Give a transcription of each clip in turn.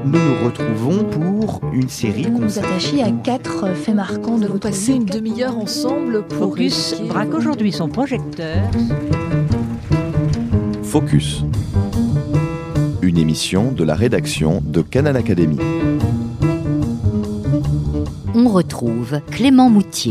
Nous nous retrouvons pour une série Vous nous attachez à 4 faits marquants de votre passer vie. une demi-heure ensemble pour Focus évoquer- braque aujourd'hui son projecteur. Focus. Une émission de la rédaction de Canal Académie. On retrouve Clément Moutier.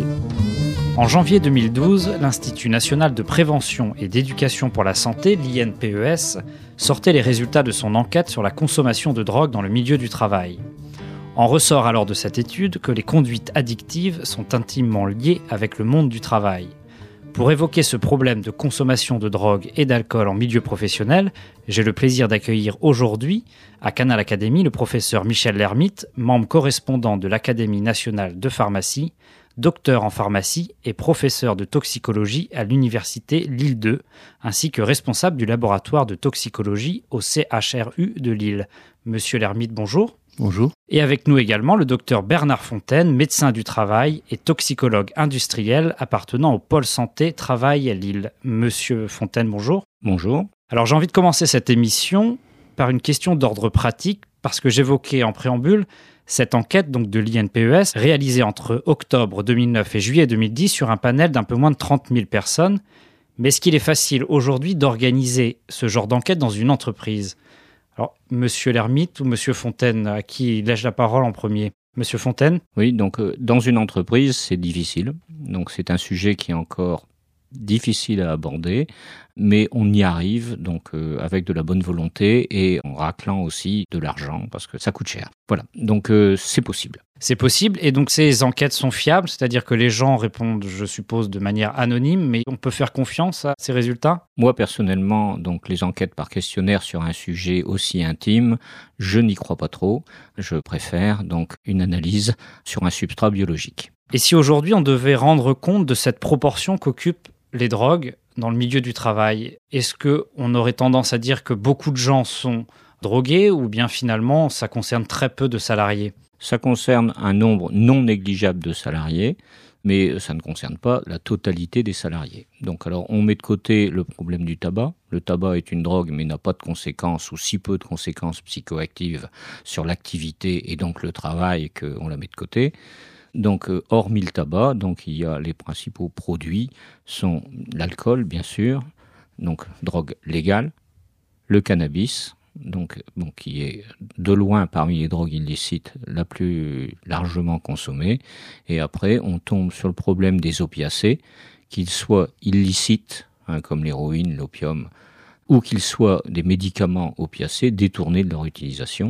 En janvier 2012, l'Institut national de prévention et d'éducation pour la santé, l'INPES, sortait les résultats de son enquête sur la consommation de drogue dans le milieu du travail. En ressort alors de cette étude que les conduites addictives sont intimement liées avec le monde du travail. Pour évoquer ce problème de consommation de drogue et d'alcool en milieu professionnel, j'ai le plaisir d'accueillir aujourd'hui, à Canal Académie, le professeur Michel Lermite, membre correspondant de l'Académie nationale de pharmacie, docteur en pharmacie et professeur de toxicologie à l'université Lille 2, ainsi que responsable du laboratoire de toxicologie au CHRU de Lille. Monsieur Lermite, bonjour. Bonjour. Et avec nous également le docteur Bernard Fontaine, médecin du travail et toxicologue industriel appartenant au pôle santé travail à Lille. Monsieur Fontaine, bonjour. Bonjour. Alors j'ai envie de commencer cette émission par une question d'ordre pratique, parce que j'évoquais en préambule cette enquête donc de l'INPES, réalisée entre octobre 2009 et juillet 2010 sur un panel d'un peu moins de 30 000 personnes. Mais est-ce qu'il est facile aujourd'hui d'organiser ce genre d'enquête dans une entreprise ? Alors, Monsieur Lermite ou Monsieur Fontaine, à qui lèche la parole en premier ? Monsieur Fontaine ? Oui, donc dans une entreprise, c'est difficile. Donc c'est un sujet qui est encore difficile à aborder, mais on y arrive donc avec de la bonne volonté et en raclant aussi de l'argent parce que ça coûte cher. Voilà, donc c'est possible. C'est possible, et donc ces enquêtes sont fiables, c'est-à-dire que les gens répondent, je suppose, de manière anonyme, mais on peut faire confiance à ces résultats ? Moi personnellement, donc les enquêtes par questionnaire sur un sujet aussi intime, je n'y crois pas trop. Je préfère donc une analyse sur un substrat biologique. Et si aujourd'hui on devait rendre compte de cette proportion qu'occupent les drogues dans le milieu du travail, est-ce qu'on aurait tendance à dire que beaucoup de gens sont drogués ou bien finalement ça concerne très peu de salariés ? Ça concerne un nombre non négligeable de salariés, mais ça ne concerne pas la totalité des salariés. Donc alors on met de côté le problème du tabac. Le tabac est une drogue mais n'a pas de conséquences ou si peu de conséquences psychoactives sur l'activité et donc le travail qu'on la met de côté. Donc, hormis le tabac, donc il y a les principaux produits sont l'alcool, bien sûr, donc drogue légale, le cannabis, donc qui est de loin parmi les drogues illicites la plus largement consommée. Et après, on tombe sur le problème des opiacés, qu'ils soient illicites, comme l'héroïne, l'opium, ou qu'ils soient des médicaments opiacés détournés de leur utilisation.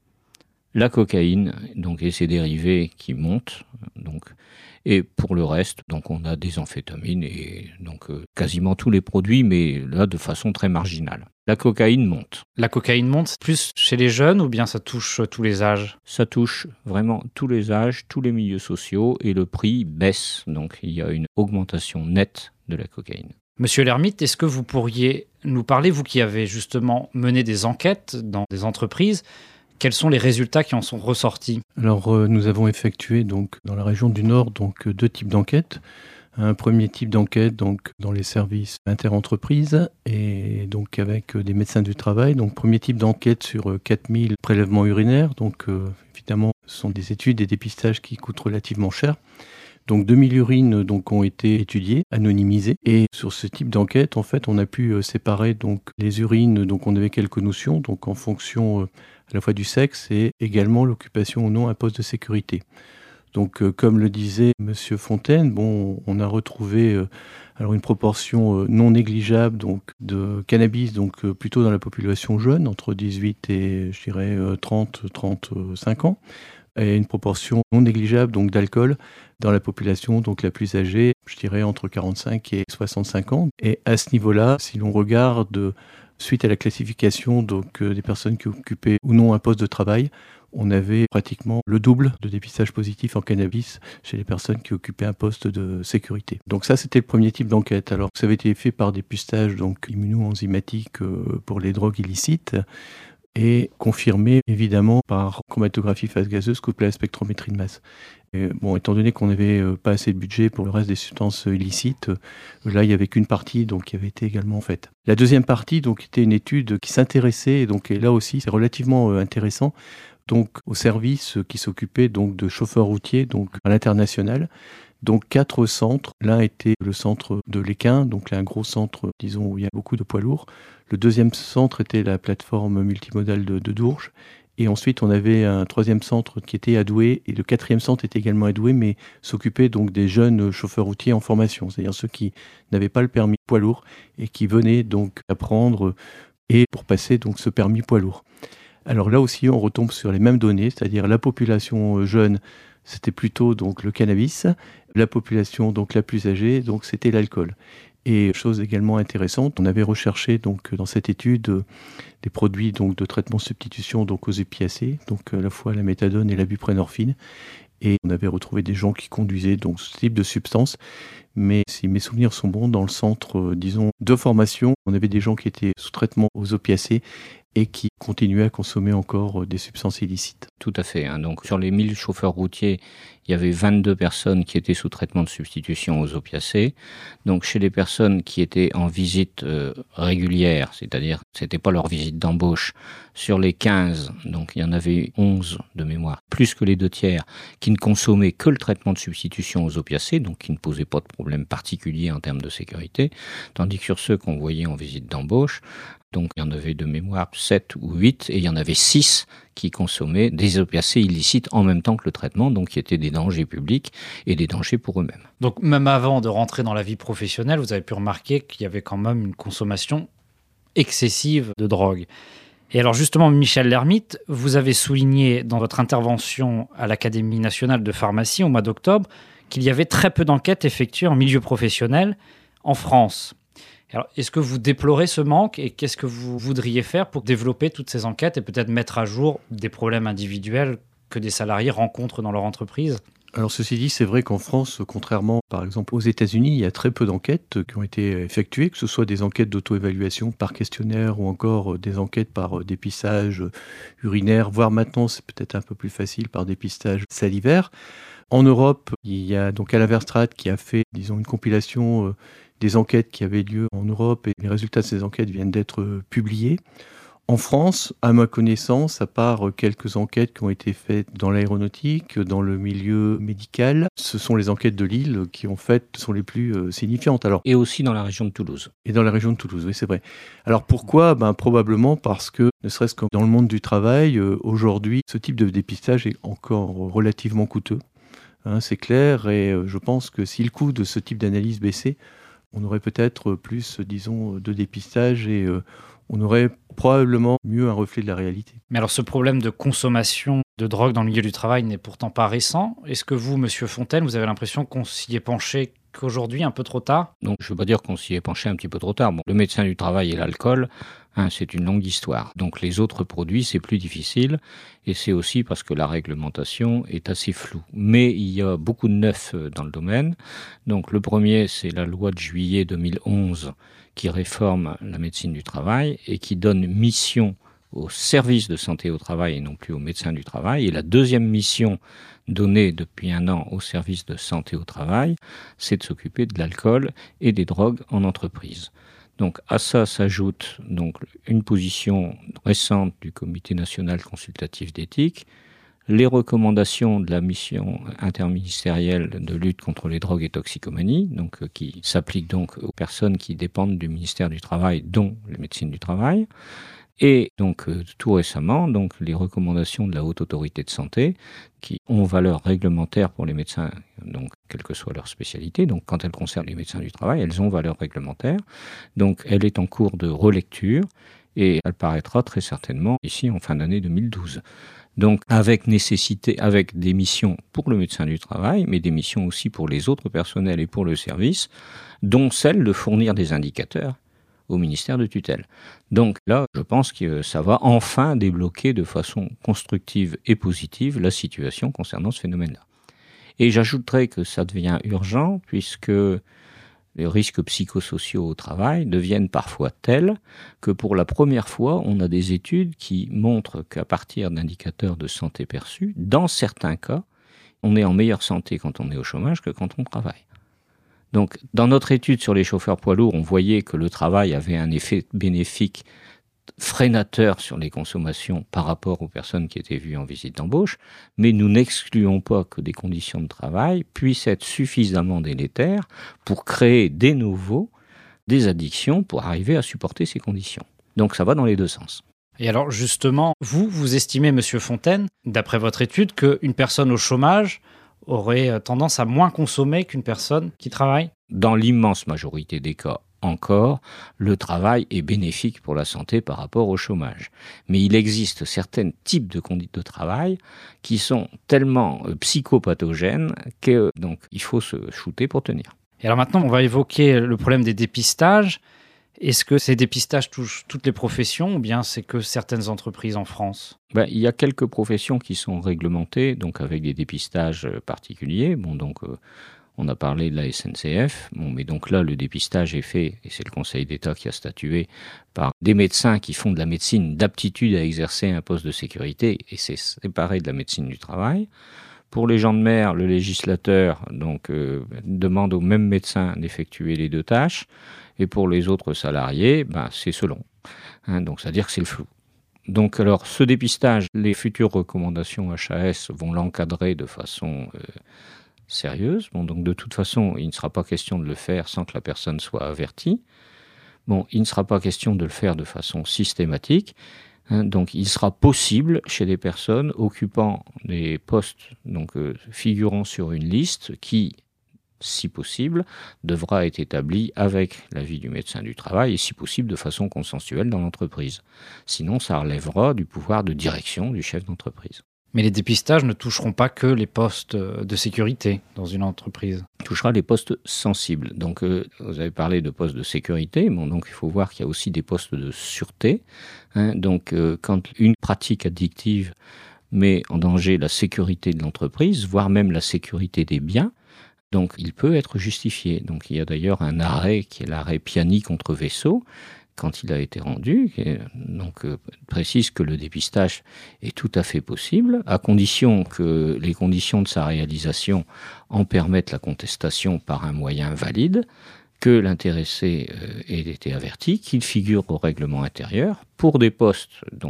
La cocaïne, donc, et ses dérivés qui montent, donc, et pour le reste, donc, on a des amphétamines et donc quasiment tous les produits, mais là de façon très marginale. La cocaïne monte. La cocaïne monte plus chez les jeunes ou bien ça touche tous les âges ? Ça touche vraiment tous les âges, tous les milieux sociaux et le prix baisse. Donc il y a une augmentation nette de la cocaïne. Monsieur Lermite, est-ce que vous pourriez nous parler, vous qui avez justement mené des enquêtes dans des entreprises, quels sont les résultats qui en sont ressortis ? Alors, nous avons effectué donc dans la région du Nord donc 2 types d'enquêtes. Un premier type d'enquête donc dans les services interentreprises et donc avec des médecins du travail. Donc, premier type d'enquête sur 4000 prélèvements urinaires. Donc, évidemment, ce sont des études et dépistages qui coûtent relativement cher. Donc 2000 urines donc, ont été étudiées, anonymisées. Et sur ce type d'enquête, en fait, on a pu séparer donc, les urines. Donc on avait quelques notions donc, en fonction à la fois du sexe et également l'occupation ou non un poste de sécurité. Donc comme le disait Monsieur Fontaine, on a retrouvé alors une proportion non négligeable donc, de cannabis donc, plutôt dans la population jeune, entre 18 et je dirais 30-35 ans. Et une proportion non négligeable donc d'alcool dans la population donc la plus âgée, je dirais entre 45 et 65 ans. Et à ce niveau-là, si l'on regarde suite à la classification donc des personnes qui occupaient ou non un poste de travail, on avait pratiquement le double de dépistage positif en cannabis chez les personnes qui occupaient un poste de sécurité. Donc ça, c'était le premier type d'enquête. Alors, ça avait été fait par dépistage donc immuno-enzymatiques pour les drogues illicites. Et confirmé évidemment par chromatographie phase gazeuse couplée à la spectrométrie de masse. Et étant donné qu'on n'avait pas assez de budget pour le reste des substances illicites, là il n'y avait qu'une partie donc, qui avait été également faite. La deuxième partie donc, était une étude qui s'intéressait, et là aussi c'est relativement intéressant, donc au service qui s'occupait donc de chauffeurs routiers donc à l'international. Donc 4 centres. L'un était le centre de l'Équin, donc là un gros centre, disons, où il y a beaucoup de poids lourds. Le deuxième centre était la plateforme multimodale de Dourges. Et ensuite, on avait un troisième centre qui était à Douai, et le quatrième centre était également à Douai, mais s'occupait donc des jeunes chauffeurs routiers en formation, c'est-à-dire ceux qui n'avaient pas le permis poids lourd et qui venaient donc apprendre et pour passer donc ce permis poids lourd. Alors là aussi, on retombe sur les mêmes données, c'est-à-dire la population jeune, c'était plutôt donc le cannabis, la population donc la plus âgée, donc c'était l'alcool. Et chose également intéressante, on avait recherché donc dans cette étude des produits donc de traitement de substitution donc aux opiacés, donc à la fois la méthadone et la buprenorphine. Et on avait retrouvé des gens qui conduisaient donc ce type de substance. Mais si mes souvenirs sont bons, dans le centre, disons, de formation, on avait des gens qui étaient sous traitement aux opiacés et qui continuaient à consommer encore des substances illicites. Tout à fait. Donc sur les 1000 chauffeurs routiers, il y avait 22 personnes qui étaient sous traitement de substitution aux opiacés. Donc chez les personnes qui étaient en visite régulière, c'est-à-dire c'était pas leur visite d'embauche, sur les 15, donc il y en avait 11 de mémoire, plus que les 2/3, qui ne consommaient que le traitement de substitution aux opiacés, donc qui ne posaient pas de problème particulier en termes de sécurité, tandis que sur ceux qu'on voyait en visite d'embauche, donc il y en avait de mémoire 7 ou 8, et il y en avait 6 qui consommaient des opiacés illicites en même temps que le traitement, donc qui étaient des dangers publics et des dangers pour eux-mêmes. Donc même avant de rentrer dans la vie professionnelle, vous avez pu remarquer qu'il y avait quand même une consommation excessive de drogue. Et alors justement, Michel Lermite, vous avez souligné dans votre intervention à l'Académie nationale de pharmacie au mois d'octobre qu'il y avait très peu d'enquêtes effectuées en milieu professionnel en France. Alors, est-ce que vous déplorez ce manque et qu'est-ce que vous voudriez faire pour développer toutes ces enquêtes et peut-être mettre à jour des problèmes individuels que des salariés rencontrent dans leur entreprise ? Alors ceci dit, c'est vrai qu'en France, contrairement par exemple aux États-Unis, il y a très peu d'enquêtes qui ont été effectuées, que ce soit des enquêtes d'auto-évaluation par questionnaire ou encore des enquêtes par dépistage urinaire, voire maintenant c'est peut-être un peu plus facile par dépistage salivaire. En Europe, il y a donc Alaverstrat qui a fait, disons, une compilation des enquêtes qui avaient lieu en Europe et les résultats de ces enquêtes viennent d'être publiés. En France, à ma connaissance, à part quelques enquêtes qui ont été faites dans l'aéronautique, dans le milieu médical, ce sont les enquêtes de Lille qui, en fait, sont les plus signifiantes. Alors, et aussi dans la région de Toulouse. Et dans la région de Toulouse, oui, c'est vrai. Alors pourquoi ? Probablement parce que, ne serait-ce que dans le monde du travail, aujourd'hui, ce type de dépistage est encore relativement coûteux. C'est clair, et je pense que si le coût de ce type d'analyse baissait, on aurait peut-être plus, disons, de dépistage et on aurait probablement mieux un reflet de la réalité. Mais alors ce problème de consommation de drogue dans le milieu du travail n'est pourtant pas récent. Est-ce que vous, Monsieur Fontaine, vous avez l'impression qu'on s'y est penché qu'aujourd'hui, un peu trop tard ? Donc je ne veux pas dire qu'on s'y est penché un petit peu trop tard. Le médecin du travail et l'alcool, c'est une longue histoire. Donc les autres produits, c'est plus difficile et c'est aussi parce que la réglementation est assez floue. Mais il y a beaucoup de neuf dans le domaine. Donc le premier, c'est la loi de juillet 2011 qui réforme la médecine du travail et qui donne mission au service de santé au travail et non plus aux médecins du travail. Et la deuxième mission donnée depuis 1 an au service de santé au travail, c'est de s'occuper de l'alcool et des drogues en entreprise. Donc à ça s'ajoute donc une position récente du Comité national consultatif d'éthique, les recommandations de la mission interministérielle de lutte contre les drogues et toxicomanies, donc qui s'appliquent donc aux personnes qui dépendent du ministère du Travail, dont les médecines du travail, et donc tout récemment donc les recommandations de la Haute Autorité de Santé qui ont valeur réglementaire pour les médecins, donc quelle que soit leur spécialité. Donc quand elles concernent les médecins du travail, elles ont valeur réglementaire. Donc elle est en cours de relecture et elle paraîtra très certainement ici en fin d'année 2012. Donc avec nécessité, avec des missions pour le médecin du travail, mais des missions aussi pour les autres personnels et pour le service, dont celle de fournir des indicateurs au ministère de tutelle. Donc là, je pense que ça va enfin débloquer de façon constructive et positive la situation concernant ce phénomène-là. Et j'ajouterais que ça devient urgent puisque les risques psychosociaux au travail deviennent parfois tels que pour la première fois, on a des études qui montrent qu'à partir d'indicateurs de santé perçus, dans certains cas, on est en meilleure santé quand on est au chômage que quand on travaille. Donc, dans notre étude sur les chauffeurs poids lourds, on voyait que le travail avait un effet bénéfique freinateur sur les consommations par rapport aux personnes qui étaient vues en visite d'embauche, mais nous n'excluons pas que des conditions de travail puissent être suffisamment délétères pour créer de nouveau des addictions pour arriver à supporter ces conditions. Donc ça va dans les deux sens. Et alors justement, vous estimez, Monsieur Fontaine, d'après votre étude, qu'une personne au chômage aurait tendance à moins consommer qu'une personne qui travaille ? Dans l'immense majorité des cas, encore, le travail est bénéfique pour la santé par rapport au chômage. Mais il existe certains types de conduite de travail qui sont tellement psychopathogènes que donc il faut se shooter pour tenir. Et alors maintenant, on va évoquer le problème des dépistages. Est-ce que ces dépistages touchent toutes les professions ou bien c'est que certaines entreprises en France ? Il y a quelques professions qui sont réglementées, donc avec des dépistages particuliers. On a parlé de la SNCF, mais donc là, le dépistage est fait, et c'est le Conseil d'État qui a statué, par des médecins qui font de la médecine d'aptitude à exercer un poste de sécurité, et c'est séparé de la médecine du travail. Pour les gens de mer, le législateur demande aux mêmes médecins d'effectuer les deux tâches, et pour les autres salariés, c'est selon. Donc, c'est-à-dire que c'est le flou. Donc, alors, ce dépistage, les futures recommandations HAS vont l'encadrer de façon sérieuse. Donc, de toute façon, il ne sera pas question de le faire sans que la personne soit avertie. Il ne sera pas question de le faire de façon systématique. Donc, il sera possible chez des personnes occupant des postes, figurant sur une liste qui, si possible, devra être établie avec l'avis du médecin du travail et si possible de façon consensuelle dans l'entreprise. Sinon, ça relèvera du pouvoir de direction du chef d'entreprise. Mais les dépistages ne toucheront pas que les postes de sécurité dans une entreprise. Touchera les postes sensibles. Donc, vous avez parlé de postes de sécurité. Donc il faut voir qu'il y a aussi des postes de sûreté. Quand une pratique addictive met en danger la sécurité de l'entreprise, voire même la sécurité des biens, donc il peut être justifié. Donc il y a d'ailleurs un arrêt qui est l'arrêt Piani contre Vaisseau, quand il a été rendu, précise que le dépistage est tout à fait possible, à condition que les conditions de sa réalisation en permettent la contestation par un moyen valide, que l'intéressé ait été averti, qu'il figure au règlement intérieur pour des postes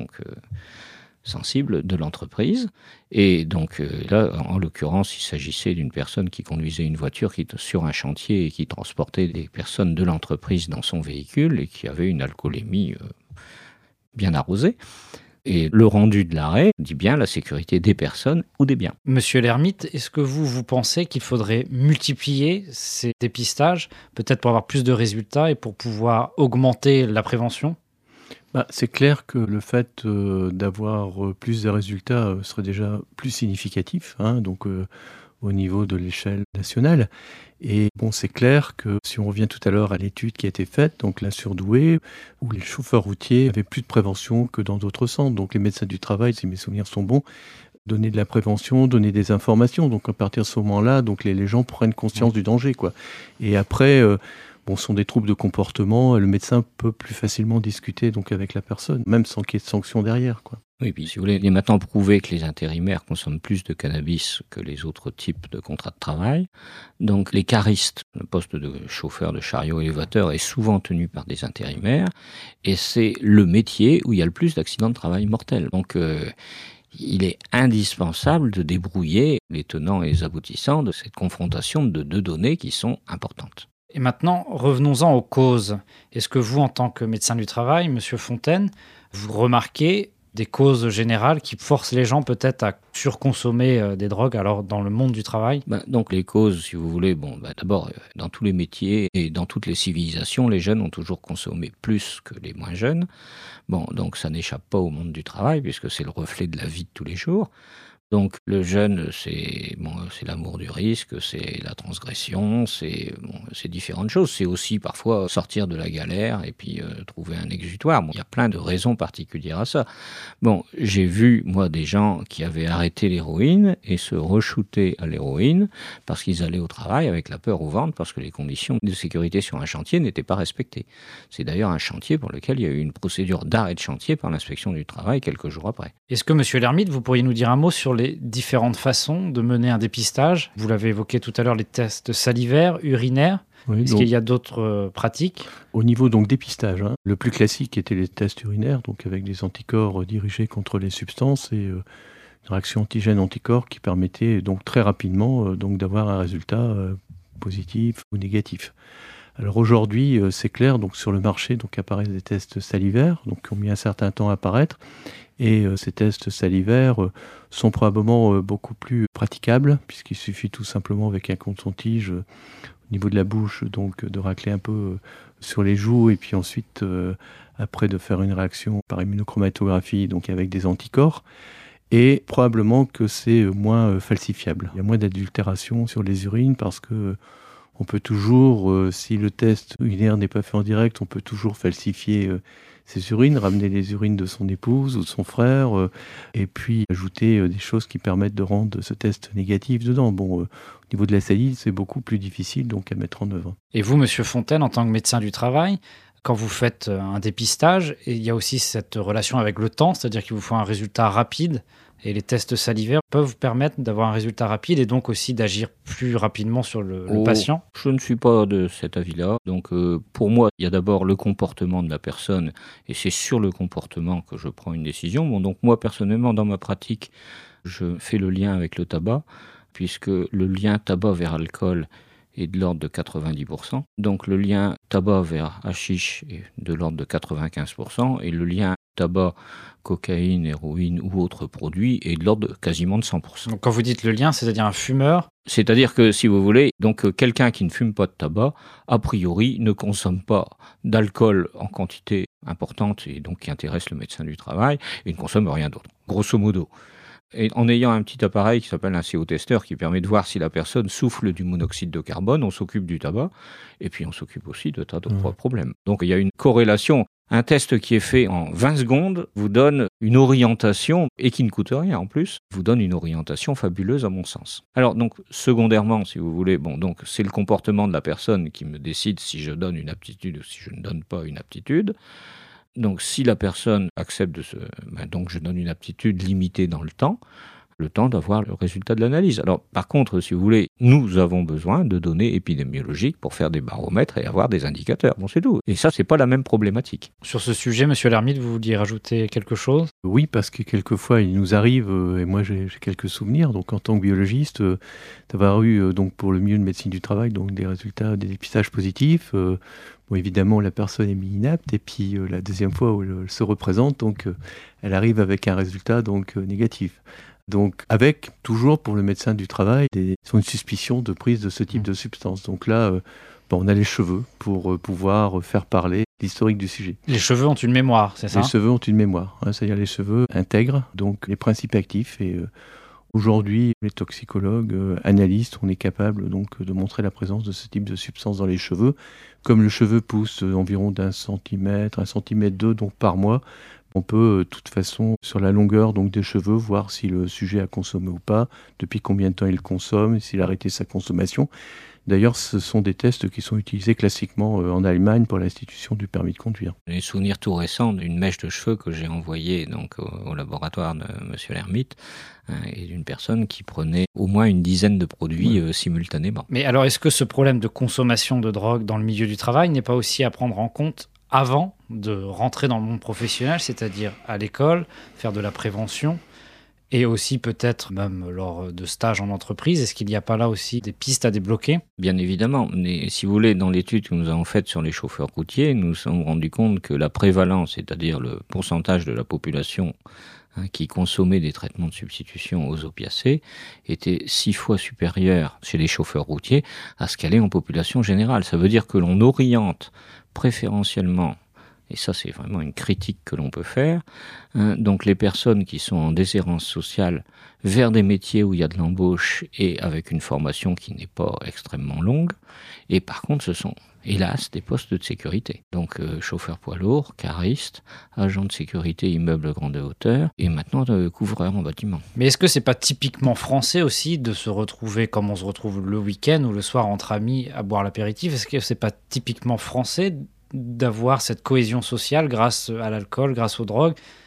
sensibles de l'entreprise. Et donc là, en l'occurrence, il s'agissait d'une personne qui conduisait une voiture sur un chantier et qui transportait des personnes de l'entreprise dans son véhicule et qui avait une alcoolémie bien arrosée. Et le rendu de l'arrêt dit bien la sécurité des personnes ou des biens. Monsieur Lermite, est-ce que vous pensez qu'il faudrait multiplier ces dépistages, peut-être pour avoir plus de résultats et pour pouvoir augmenter la prévention ? C'est clair que le fait d'avoir plus de résultats serait déjà plus significatif, au niveau de l'échelle nationale. Et c'est clair que si on revient tout à l'heure à l'étude qui a été faite, donc la surdouée, où les chauffeurs routiers avaient plus de prévention que dans d'autres centres. Donc les médecins du travail, si mes souvenirs sont bons, donner de la prévention, donner des informations. Donc à partir de ce moment-là, les gens prennent conscience du danger, quoi. Et après, ce sont des troubles de comportement. Le médecin peut plus facilement discuter avec la personne, même sans qu'il y ait de sanctions derrière, quoi. Oui, puis si vous voulez, il est maintenant prouvé que les intérimaires consomment plus de cannabis que les autres types de contrats de travail. Donc les caristes, le poste de chauffeur de chariot élévateur est souvent tenu par des intérimaires et c'est le métier où il y a le plus d'accidents de travail mortels. Donc il est indispensable de débrouiller les tenants et les aboutissants de cette confrontation de deux données qui sont importantes. Et maintenant, revenons-en aux causes. Est-ce que vous, en tant que médecin du travail, Monsieur Fontaine, vous remarquez des causes générales qui forcent les gens peut-être à surconsommer des drogues alors dans le monde du travail ? Donc les causes, si vous voulez, d'abord, dans tous les métiers et dans toutes les civilisations, les jeunes ont toujours consommé plus que les moins jeunes. Donc ça n'échappe pas au monde du travail puisque c'est le reflet de la vie de tous les jours. Donc le jeune, c'est l'amour du risque, c'est la transgression, c'est différentes choses. C'est aussi parfois sortir de la galère et puis trouver un exutoire. Il y a plein de raisons particulières à ça. J'ai vu, moi, des gens qui avaient arrêté l'héroïne et se re-shooter à l'héroïne parce qu'ils allaient au travail avec la peur au ventre parce que les conditions de sécurité sur un chantier n'étaient pas respectées. C'est d'ailleurs un chantier pour lequel il y a eu une procédure d'arrêt de chantier par l'inspection du travail quelques jours après. Est-ce que, Monsieur Lermite, vous pourriez nous dire un mot sur les différentes façons de mener un dépistage. Vous l'avez évoqué tout à l'heure, les tests salivaires, urinaires. Oui, Est-ce qu'il y a d'autres pratiques ? Au niveau donc dépistage, le plus classique était les tests urinaires, donc avec des anticorps dirigés contre les substances et une réaction antigène-anticorps qui permettait donc très rapidement donc d'avoir un résultat positif ou négatif. Alors aujourd'hui, c'est clair, donc sur le marché donc apparaissent des tests salivaires, donc qui ont mis un certain temps à apparaître, et ces tests salivaires sont probablement beaucoup plus praticables, puisqu'il suffit tout simplement avec un coton-tige au niveau de la bouche, donc de racler un peu sur les joues, et puis ensuite après de faire une réaction par immunochromatographie, donc avec des anticorps. Et probablement que c'est moins falsifiable. Il y a moins d'adultération sur les urines parce que on peut toujours, si le test urinaire n'est pas fait en direct, on peut toujours falsifier ses urines, ramener les urines de son épouse ou de son frère, et puis ajouter des choses qui permettent de rendre ce test négatif dedans. Bon, au niveau de la salive, c'est beaucoup plus difficile donc à mettre en œuvre. Et vous, Monsieur Fontaine, en tant que médecin du travail, quand vous faites un dépistage, il y a aussi cette relation avec le temps, c'est-à-dire qu'il vous faut un résultat rapide. Et les tests salivaires peuvent vous permettre d'avoir un résultat rapide et donc aussi d'agir plus rapidement sur le patient. Je ne suis pas de cet avis-là. Donc pour moi, il y a d'abord le comportement de la personne et c'est sur le comportement que je prends une décision. Bon, donc moi personnellement, dans ma pratique, je fais le lien avec le tabac puisque le lien tabac vers alcool est de l'ordre de 90%. Donc le lien tabac vers hashish est de l'ordre de 95% et le lien tabac, cocaïne, héroïne ou autres produits est de l'ordre de quasiment de 100%. Donc quand vous dites le lien, c'est-à-dire un fumeur ? C'est-à-dire que si vous voulez, donc quelqu'un qui ne fume pas de tabac, a priori ne consomme pas d'alcool en quantité importante et donc qui intéresse le médecin du travail et ne consomme rien d'autre, grosso modo. Et en ayant un petit appareil qui s'appelle un CO-testeur qui permet de voir si la personne souffle du monoxyde de carbone, on s'occupe du tabac et puis on s'occupe aussi de tas d'autres problèmes. Donc il y a une corrélation. Un test qui est fait en 20 secondes vous donne une orientation, et qui ne coûte rien en plus, vous donne une orientation fabuleuse à mon sens. Alors donc, secondairement, si vous voulez, bon, donc c'est le comportement de la personne qui me décide si je donne une aptitude ou si je ne donne pas une aptitude. Donc si la personne accepte donc je donne une aptitude limitée dans le temps d'avoir le résultat de l'analyse. Alors par contre, si vous voulez, nous avons besoin de données épidémiologiques pour faire des baromètres et avoir des indicateurs. Bon, c'est tout. Et ça, c'est pas la même problématique. Sur ce sujet, Monsieur Lermite, vous vouliez rajouter quelque chose ? Oui, parce que quelquefois, il nous arrive, et moi j'ai quelques souvenirs, donc en tant que biologiste, d'avoir eu donc pour le milieu de médecine du travail donc des résultats, des dépistages positifs. Bon, évidemment, la personne est mise inapte, et puis la deuxième fois où elle se représente, donc elle arrive avec un résultat donc négatif. Donc, avec toujours pour le médecin du travail une suspicion de prise de ce type de substance. Donc là, on a les cheveux pour pouvoir faire parler l'historique du sujet. Les cheveux ont une mémoire, c'est ça ? Les cheveux ont une mémoire, c'est-à-dire les cheveux intègrent donc les principes actifs et aujourd'hui, les toxicologues, analystes, on est capable donc de montrer la présence de ce type de substance dans les cheveux. Comme le cheveu pousse environ d'1 centimètre, 1,2 centimètre donc par mois, on peut de toute façon, sur la longueur donc, des cheveux, voir si le sujet a consommé ou pas, depuis combien de temps il consomme, s'il a arrêté sa consommation. D'ailleurs, ce sont des tests qui sont utilisés classiquement en Allemagne pour l'institution du permis de conduire. J'ai souvenir tout récent d'une mèche de cheveux que j'ai envoyée donc, au laboratoire de M. Lermite et d'une personne qui prenait au moins une dizaine de produits simultanément. Mais alors, est-ce que ce problème de consommation de drogue dans le milieu du travail n'est pas aussi à prendre en compte avant de rentrer dans le monde professionnel, c'est-à-dire à l'école, faire de la prévention et aussi peut-être même lors de stages en entreprise? Est-ce qu'il n'y a pas là aussi des pistes à débloquer? Bien évidemment, mais si vous voulez, dans l'étude que nous avons faite sur les chauffeurs routiers, nous nous sommes rendus compte que la prévalence, c'est-à-dire le pourcentage de la population qui consommait des traitements de substitution aux opiacés, était 6 fois supérieure chez les chauffeurs routiers à ce qu'elle est en population générale. Ça veut dire que l'on oriente préférentiellement, et ça c'est vraiment une critique que l'on peut faire, donc les personnes qui sont en déshérence sociale vers des métiers où il y a de l'embauche et avec une formation qui n'est pas extrêmement longue, et par contre ce sont hélas des postes de sécurité. Donc chauffeur poids lourd, cariste, agent de sécurité immeuble grande hauteur et maintenant couvreur en bâtiment. Mais est-ce que c'est pas typiquement français aussi de se retrouver comme on se retrouve le week-end ou le soir entre amis à boire l'apéritif? Est-ce que c'est pas typiquement français d'avoir cette cohésion sociale grâce à l'alcool, grâce aux drogues?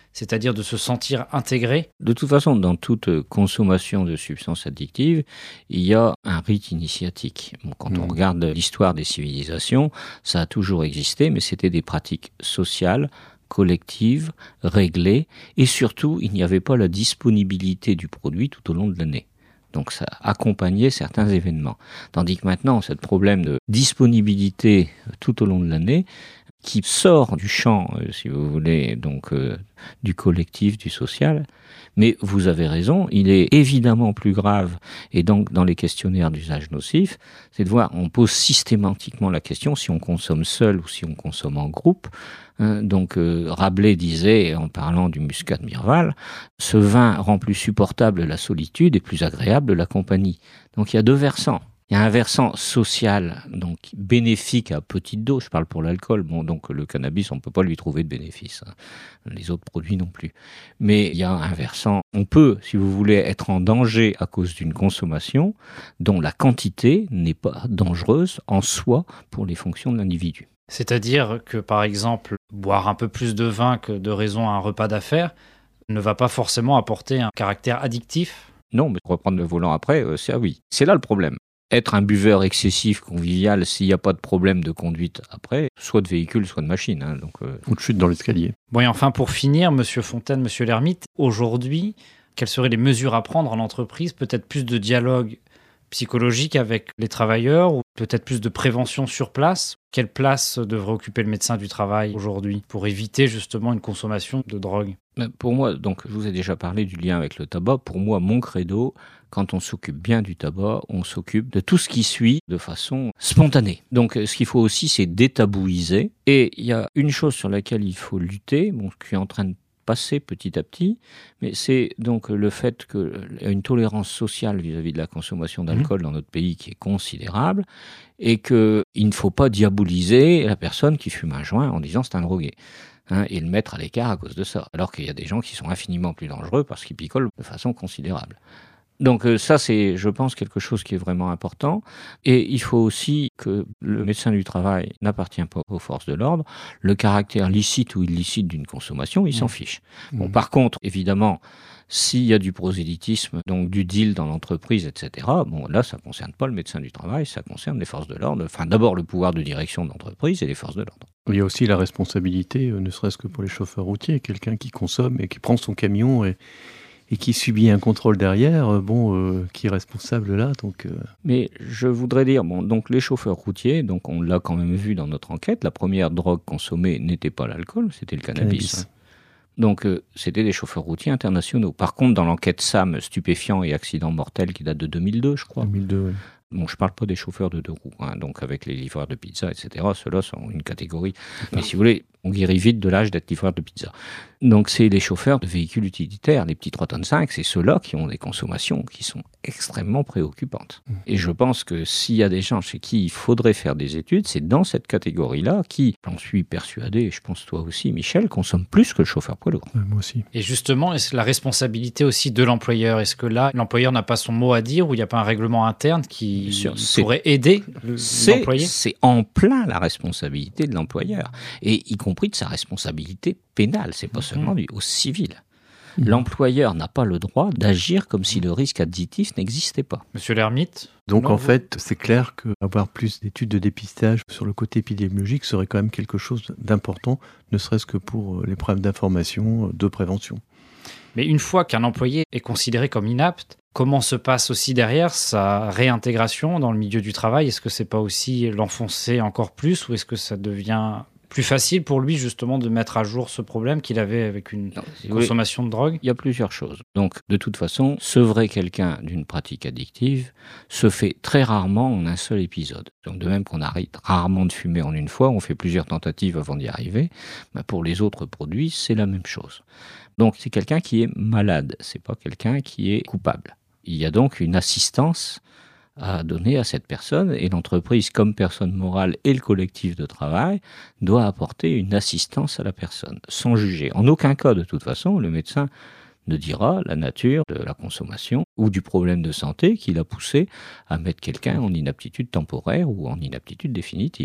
c'est-à-dire de se sentir intégré? De toute façon, dans toute consommation de substances addictives, il y a un rite initiatique. Bon, quand on regarde l'histoire des civilisations, ça a toujours existé, mais c'était des pratiques sociales, collectives, réglées, et surtout, il n'y avait pas la disponibilité du produit tout au long de l'année. Donc ça accompagnait certains événements. Tandis que maintenant, ce problème de disponibilité tout au long de l'année, qui sort du champ, si vous voulez, donc du collectif, du social. Mais vous avez raison, il est évidemment plus grave, et donc dans les questionnaires d'usage nocif, c'est de voir, on pose systématiquement la question si on consomme seul ou si on consomme en groupe. Donc Rabelais disait, en parlant du muscat de Mirval, ce vin rend plus supportable la solitude et plus agréable la compagnie. Donc il y a deux versants. Il y a un versant social, donc bénéfique à petite dose, je parle pour l'alcool, bon, donc le cannabis, on ne peut pas lui trouver de bénéfice, hein. Les autres produits non plus. Mais il y a un versant, on peut, si vous voulez, être en danger à cause d'une consommation dont la quantité n'est pas dangereuse en soi pour les fonctions de l'individu. C'est-à-dire que, par exemple, boire un peu plus de vin que de raison à un repas d'affaires ne va pas forcément apporter un caractère addictif? Non, mais reprendre le volant après, c'est là le problème. Être un buveur excessif, convivial, s'il n'y a pas de problème de conduite après, soit de véhicule, soit de machine. Hein, ou de chute dans l'escalier. Bon, et enfin, pour finir, Monsieur Fontaine, Monsieur Lermite, aujourd'hui, quelles seraient les mesures à prendre en entreprise? Peut-être plus de dialogue psychologique avec les travailleurs ou peut-être plus de prévention sur place? Quelle place devrait occuper le médecin du travail aujourd'hui pour éviter justement une consommation de drogue? Pour moi, donc, je vous ai déjà parlé du lien avec le tabac. Pour moi, mon credo, quand on s'occupe bien du tabac, on s'occupe de tout ce qui suit de façon spontanée. Donc, ce qu'il faut aussi, c'est détabouiser. Et il y a une chose sur laquelle il faut lutter, bon, qui est en train de passer petit à petit, mais c'est donc le fait qu'il y a une tolérance sociale vis-à-vis de la consommation d'alcool dans notre pays qui est considérable, et qu'il ne faut pas diaboliser la personne qui fume un joint en disant c'est un drogué. Et le mettre à l'écart à cause de ça, alors qu'il y a des gens qui sont infiniment plus dangereux parce qu'ils picolent de façon considérable. Donc ça, c'est, je pense, quelque chose qui est vraiment important. Et il faut aussi que le médecin du travail n'appartient pas aux forces de l'ordre. Le caractère licite ou illicite d'une consommation, il s'en fiche. Bon, par contre, évidemment, s'il y a du prosélytisme, donc du deal dans l'entreprise, etc., bon, là, ça ne concerne pas le médecin du travail, ça concerne les forces de l'ordre. Enfin, d'abord, le pouvoir de direction de l'entreprise et les forces de l'ordre. Il y a aussi la responsabilité, ne serait-ce que pour les chauffeurs routiers, quelqu'un qui consomme et qui prend son camion et qui subit un contrôle derrière, qui est responsable là, donc... Mais je voudrais dire, bon, donc les chauffeurs routiers, donc on l'a quand même vu dans notre enquête, la première drogue consommée n'était pas l'alcool, c'était le cannabis. Donc c'était des chauffeurs routiers internationaux. Par contre, dans l'enquête SAM, stupéfiants et accidents mortels, qui date de 2002, je crois. 2002, oui. Bon, je ne parle pas des chauffeurs de deux roues, donc avec les livreurs de pizza, etc. Ceux-là sont une catégorie. Mais si vous voulez, on guérit vite de l'âge d'être livreur de pizza. Donc c'est les chauffeurs de véhicules utilitaires, les petits 3,5 tonnes, c'est ceux-là qui ont des consommations qui sont extrêmement préoccupantes. Et je pense que s'il y a des gens chez qui il faudrait faire des études, c'est dans cette catégorie-là qui, j'en suis persuadé, et je pense toi aussi, Michel, consomme plus que le chauffeur poids lourd. Moi aussi. Et justement, est-ce la responsabilité aussi de l'employeur? Est-ce que là, l'employeur n'a pas son mot à dire ou il n'y a pas un règlement interne qui pourrait aider l'employé? C'est en plein la responsabilité de l'employeur, et y compris de sa responsabilité pénale, c'est pas seulement au civil. L'employeur n'a pas le droit d'agir comme si le risque addictif n'existait pas. Monsieur Lermite? Donc en fait, c'est clair qu'avoir plus d'études de dépistage sur le côté épidémiologique serait quand même quelque chose d'important, ne serait-ce que pour les problèmes d'information, de prévention. Mais une fois qu'un employé est considéré comme inapte, comment se passe aussi derrière sa réintégration dans le milieu du travail? Est-ce que c'est pas aussi l'enfoncer encore plus ou est-ce que ça devient plus facile pour lui justement de mettre à jour ce problème qu'il avait avec une consommation de drogue? Il y a plusieurs choses. Donc de toute façon, sevrer quelqu'un d'une pratique addictive se fait très rarement en un seul épisode. Donc de même qu'on arrête rarement de fumer en une fois, on fait plusieurs tentatives avant d'y arriver, pour les autres produits, c'est la même chose. Donc c'est quelqu'un qui est malade, c'est pas quelqu'un qui est coupable. Il y a donc une assistance à donner à cette personne, et l'entreprise, comme personne morale et le collectif de travail, doit apporter une assistance à la personne, sans juger. En aucun cas, de toute façon, le médecin ne dira la nature de la consommation ou du problème de santé qui l'a poussé à mettre quelqu'un en inaptitude temporaire ou en inaptitude définitive.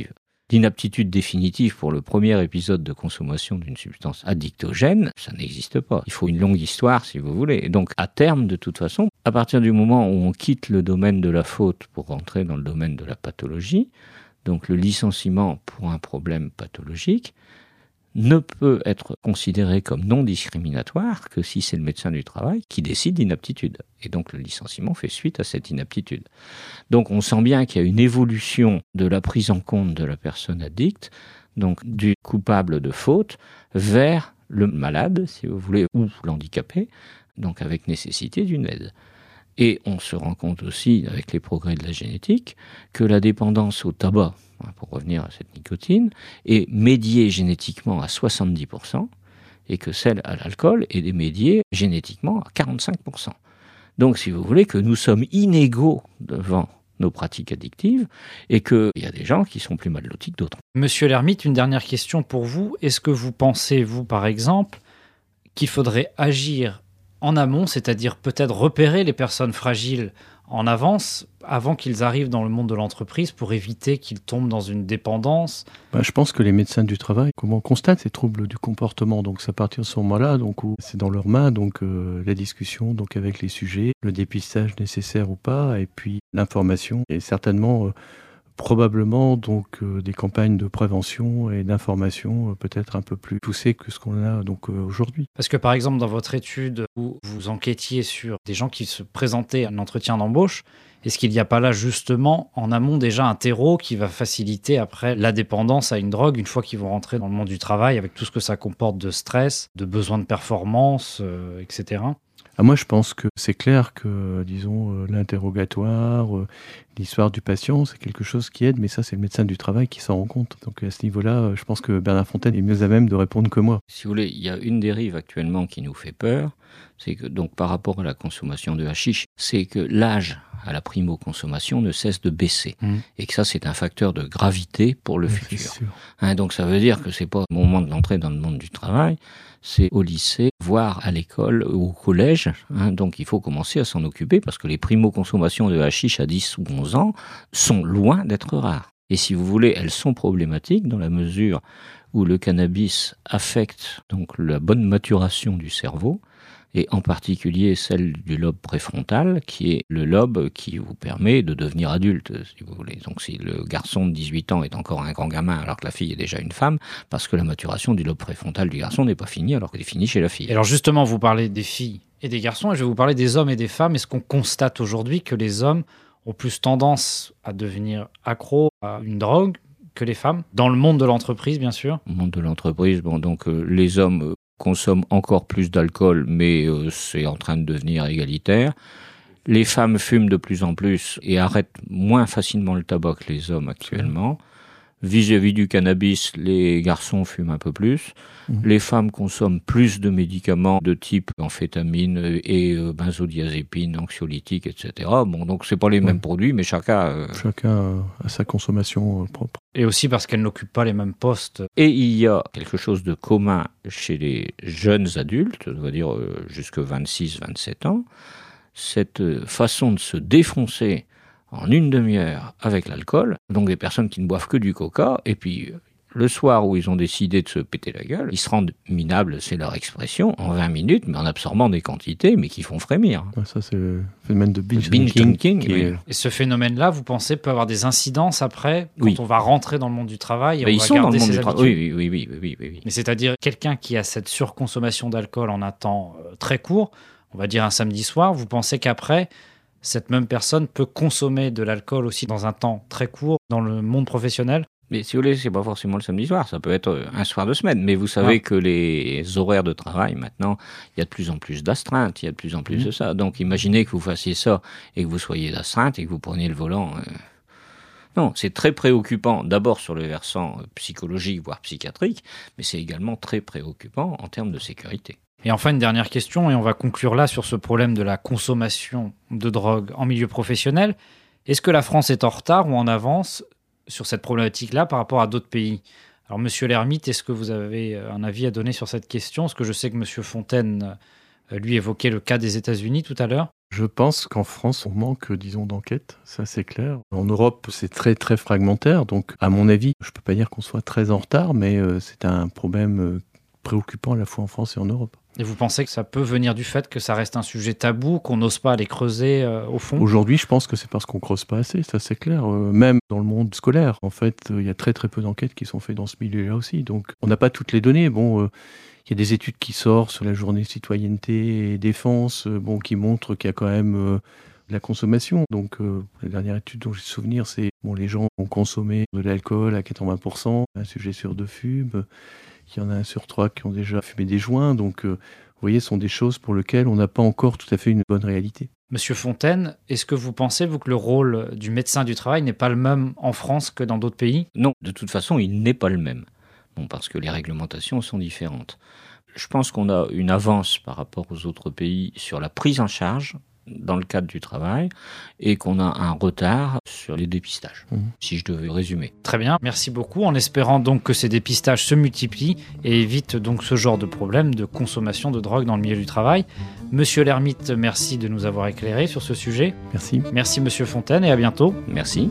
D'inaptitude définitive pour le premier épisode de consommation d'une substance addictogène, ça n'existe pas. Il faut une longue histoire, si vous voulez. Et donc, à terme, de toute façon, à partir du moment où on quitte le domaine de la faute pour rentrer dans le domaine de la pathologie, donc le licenciement pour un problème pathologique, ne peut être considéré comme non discriminatoire que si c'est le médecin du travail qui décide d'inaptitude. Et donc le licenciement fait suite à cette inaptitude. Donc on sent bien qu'il y a une évolution de la prise en compte de la personne addicte, donc du coupable de faute, vers le malade, si vous voulez, ou l'handicapé, donc avec nécessité d'une aide. Et on se rend compte aussi, avec les progrès de la génétique, que la dépendance au tabac, pour revenir à cette nicotine, est médiée génétiquement à 70%, et que celle à l'alcool est médiée génétiquement à 45%. Donc, si vous voulez, que nous sommes inégaux devant nos pratiques addictives, et qu'il y a des gens qui sont plus mal lotis que d'autres. Monsieur Lermite, une dernière question pour vous. Est-ce que vous pensez, vous, par exemple, qu'il faudrait agir en amont, c'est-à-dire peut-être repérer les personnes fragiles en avance, avant qu'ils arrivent dans le monde de l'entreprise, pour éviter qu'ils tombent dans une dépendance? Je pense que les médecins du travail constatent ces troubles du comportement. Donc, c'est à partir de ce moment-là, donc, où c'est dans leurs mains, donc, la discussion donc, avec les sujets, le dépistage nécessaire ou pas, et puis l'information, et certainement... probablement donc des campagnes de prévention et d'information peut-être un peu plus poussées que ce qu'on a donc aujourd'hui. Parce que par exemple dans votre étude où vous enquêtiez sur des gens qui se présentaient à un entretien d'embauche, est-ce qu'il n'y a pas là justement en amont déjà un terreau qui va faciliter après la dépendance à une drogue une fois qu'ils vont rentrer dans le monde du travail avec tout ce que ça comporte de stress, de besoin de performance, etc. Moi, je pense que c'est clair que, disons, l'interrogatoire, l'histoire du patient, c'est quelque chose qui aide, mais ça, c'est le médecin du travail qui s'en rend compte. Donc, à ce niveau-là, je pense que Bernard Fontaine est mieux à même de répondre que moi. Si vous voulez, il y a une dérive actuellement qui nous fait peur, c'est que, donc, par rapport à la consommation de hashish, c'est que l'âge à la primo-consommation ne cesse de baisser. Et que ça, c'est un facteur de gravité pour le futur. Donc, ça veut dire que c'est pas au moment de l'entrée dans le monde du travail, c'est au lycée, voire à l'école ou au collège. Donc il faut commencer à s'en occuper parce que les primo-consommations de hashish à 10 ou 11 ans sont loin d'être rares. Et si vous voulez, elles sont problématiques dans la mesure où le cannabis affecte donc la bonne maturation du cerveau, et en particulier celle du lobe préfrontal, qui est le lobe qui vous permet de devenir adulte, si vous voulez. Donc si le garçon de 18 ans est encore un grand gamin alors que la fille est déjà une femme, parce que la maturation du lobe préfrontal du garçon n'est pas finie alors qu'elle est finie chez la fille. Et alors justement, vous parlez des filles et des garçons, et je vais vous parler des hommes et des femmes. Est-ce qu'on constate aujourd'hui que les hommes ont plus tendance à devenir accros à une drogue que les femmes, dans le monde de l'entreprise, bien sûr? Au monde de l'entreprise, les hommes consomment encore plus d'alcool, mais c'est en train de devenir égalitaire. Les femmes fument de plus en plus et arrêtent moins facilement le tabac que les hommes actuellement. Vis-à-vis du cannabis, les garçons fument un peu plus. Les femmes consomment plus de médicaments de type amphétamine et benzodiazépine, anxiolytiques, etc. Donc c'est pas les mêmes produits, mais chacun a sa consommation propre. Et aussi parce qu'elles n'occupent pas les mêmes postes. Et il y a quelque chose de commun chez les jeunes adultes, on va dire jusque 26-27 ans, cette façon de se défoncer en une demi-heure avec l'alcool, donc des personnes qui ne boivent que du coca, et puis le soir où ils ont décidé de se péter la gueule, ils se rendent minables, c'est leur expression, en 20 minutes, mais en absorbant des quantités, mais qui font frémir. Ça, c'est le phénomène de binge drinking. Oui. Et ce phénomène-là, vous pensez, peut avoir des incidences après, quand on va rentrer dans le monde du travail, et on va garder ses habitudes? Oui. Mais c'est-à-dire, quelqu'un qui a cette surconsommation d'alcool en un temps très court, on va dire un samedi soir, vous pensez qu'après, cette même personne peut consommer de l'alcool aussi dans un temps très court dans le monde professionnel? Mais si vous voulez, c'est pas forcément le samedi soir, ça peut être un soir de semaine. Mais vous savez que les horaires de travail, maintenant, il y a de plus en plus d'astreintes, il y a de plus en plus de ça. Donc imaginez que vous fassiez ça et que vous soyez d'astreinte et que vous preniez le volant. Non, c'est très préoccupant, d'abord sur le versant psychologique, voire psychiatrique, mais c'est également très préoccupant en termes de sécurité. Et enfin, une dernière question, et on va conclure là sur ce problème de la consommation de drogue en milieu professionnel. Est-ce que la France est en retard ou en avance sur cette problématique-là par rapport à d'autres pays? Alors, Monsieur Lermite, est-ce que vous avez un avis à donner sur cette question? Parce que je sais que Monsieur Fontaine, lui, évoquait le cas des États-Unis tout à l'heure. Je pense qu'en France, on manque, disons, d'enquêtes, ça c'est clair. En Europe, c'est très très fragmentaire, donc à mon avis, je ne peux pas dire qu'on soit très en retard, mais c'est un problème préoccupant à la fois en France et en Europe. Et vous pensez que ça peut venir du fait que ça reste un sujet tabou, qu'on n'ose pas aller creuser au fond ? Aujourd'hui, je pense que c'est parce qu'on ne creuse pas assez, ça c'est clair. Même dans le monde scolaire, en fait, il y a très très peu d'enquêtes qui sont faites dans ce milieu-là aussi. Donc on n'a pas toutes les données. Bon, il y a des études qui sortent sur la journée citoyenneté et défense, qui montrent qu'il y a quand même de la consommation. Donc la dernière étude dont j'ai souvenir, c'est les gens ont consommé de l'alcool à 80%, un sujet sur 2 fume. Il y en a 1 sur 3 qui ont déjà fumé des joints. Donc, vous voyez, ce sont des choses pour lesquelles on n'a pas encore tout à fait une bonne réalité. Monsieur Fontaine, est-ce que vous pensez, vous, que le rôle du médecin du travail n'est pas le même en France que dans d'autres pays ? Non, de toute façon, il n'est pas le même. Parce que les réglementations sont différentes. Je pense qu'on a une avance par rapport aux autres pays sur la prise en charge dans le cadre du travail et qu'on a un retard sur les dépistages, si je devais résumer. Très bien, merci beaucoup, en espérant donc que ces dépistages se multiplient et évitent donc ce genre de problème de consommation de drogue dans le milieu du travail. Monsieur l'Ermite, merci de nous avoir éclairé sur ce sujet. Merci. Merci Monsieur Fontaine et à bientôt. Merci.